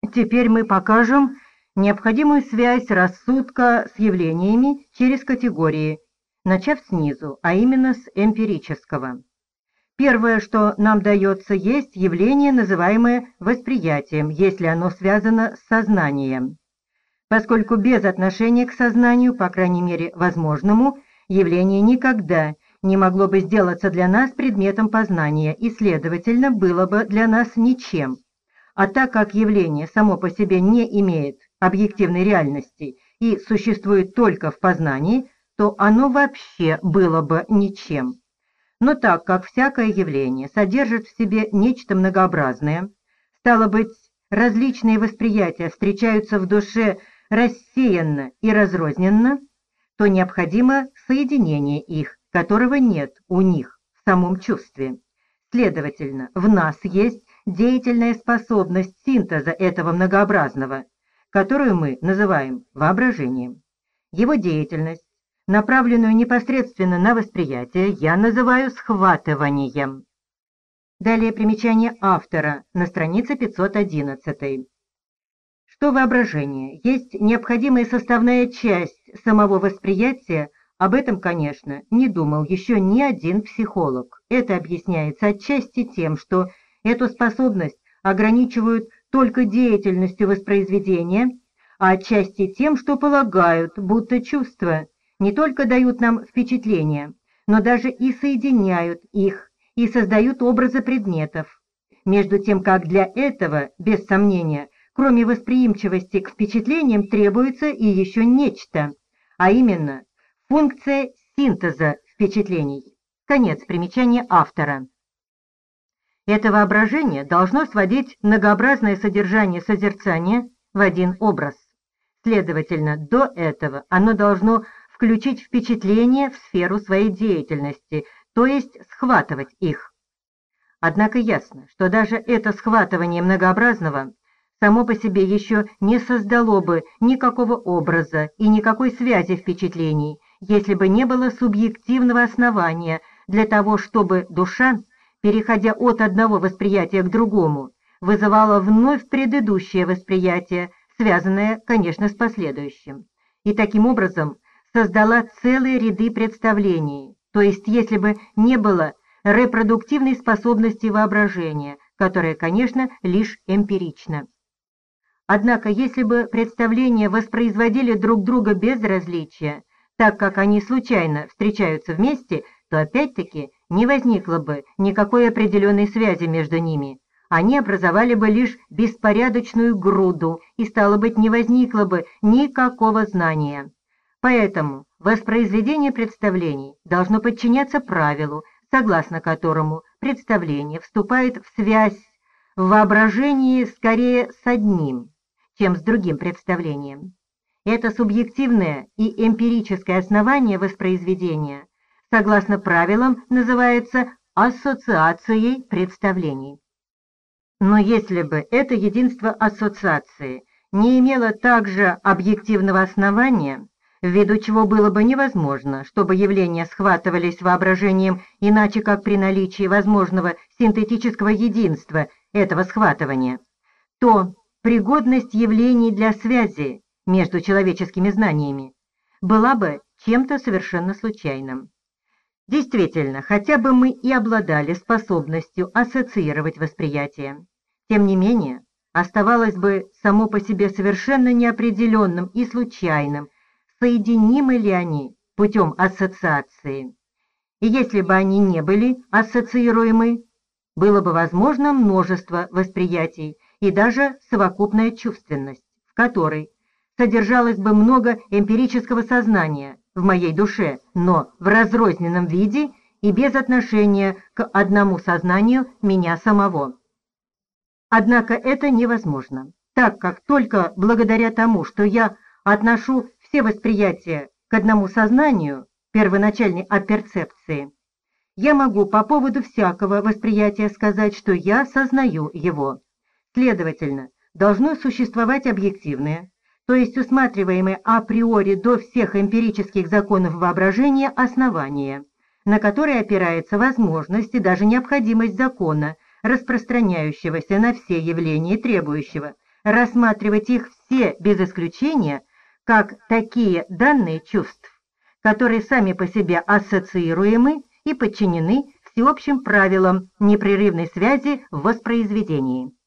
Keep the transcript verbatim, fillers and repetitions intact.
Теперь мы покажем необходимую связь рассудка с явлениями через категории, начав снизу, а именно с эмпирического. Первое, что нам дается, есть явление, называемое восприятием, если оно связано с сознанием. Поскольку без отношения к сознанию, по крайней мере возможному, явление никогда не могло бы сделаться для нас предметом познания и, следовательно, было бы для нас ничем. А так как явление само по себе не имеет объективной реальности и существует только в познании, то оно вообще было бы ничем. Но так как всякое явление содержит в себе нечто многообразное, стало быть, различные восприятия встречаются в душе рассеянно и разрозненно, то необходимо соединение их, которого нет у них в самом чувстве. Следовательно, в нас есть деятельная способность синтеза этого многообразного, которую мы называем воображением. Его деятельность, направленную непосредственно на восприятие, я называю схватыванием. Далее примечание автора на странице пятьсот одиннадцать. Что воображение есть необходимая составная часть самого восприятия, об этом, конечно, не думал еще ни один психолог. Это объясняется отчасти тем, что эту способность ограничивают только деятельностью воспроизведения, а отчасти тем, что полагают, будто чувства не только дают нам впечатления, но даже и соединяют их и создают образы предметов. Между тем, как для этого, без сомнения, кроме восприимчивости к впечатлениям, требуется и еще нечто, а именно функция синтеза впечатлений. Конец примечания автора. Это воображение должно сводить многообразное содержание созерцания в один образ. Следовательно, до этого оно должно включить впечатления в сферу своей деятельности, то есть схватывать их. Однако ясно, что даже это схватывание многообразного само по себе еще не создало бы никакого образа и никакой связи впечатлений, если бы не было субъективного основания для того, чтобы душа, переходя от одного восприятия к другому, вызывала вновь предыдущее восприятие, связанное, конечно, с последующим, и таким образом создала целые ряды представлений, то есть если бы не было репродуктивной способности воображения, которая, конечно, лишь эмпирична. Однако, если бы представления воспроизводили друг друга без различия, так как они случайно встречаются вместе, то опять-таки не возникло бы никакой определенной связи между ними. Они образовали бы лишь беспорядочную груду, и, стало быть, не возникло бы никакого знания. Поэтому воспроизведение представлений должно подчиняться правилу, согласно которому представление вступает в связь в воображении скорее с одним, чем с другим представлением. Это субъективное и эмпирическое основание воспроизведения, согласно правилам, называется ассоциацией представлений. Но если бы это единство ассоциации не имело также объективного основания, ввиду чего было бы невозможно, чтобы явления схватывались воображением иначе как при наличии возможного синтетического единства этого схватывания, то пригодность явлений для связи между человеческими знаниями была бы чем-то совершенно случайным. Действительно, хотя бы мы и обладали способностью ассоциировать восприятие, тем не менее, оставалось бы само по себе совершенно неопределенным и случайным, соединимы ли они путем ассоциации. И если бы они не были ассоциируемы, было бы возможно множество восприятий и даже совокупная чувственность, в которой содержалось бы много эмпирического сознания в моей душе, но в разрозненном виде и без отношения к одному сознанию меня самого. Однако это невозможно, так как только благодаря тому, что я отношу все восприятия к одному сознанию, первоначальной апперцепции, я могу по поводу всякого восприятия сказать, что я сознаю его. Следовательно, должно существовать объективное, то есть усматриваемое априори до всех эмпирических законов воображения основание, на которое опирается возможность и даже необходимость закона, распространяющегося на все явления и требующего рассматривать их все без исключения как такие данные чувств, которые сами по себе ассоциируемы и подчинены всеобщим правилам непрерывной связи в воспроизведении.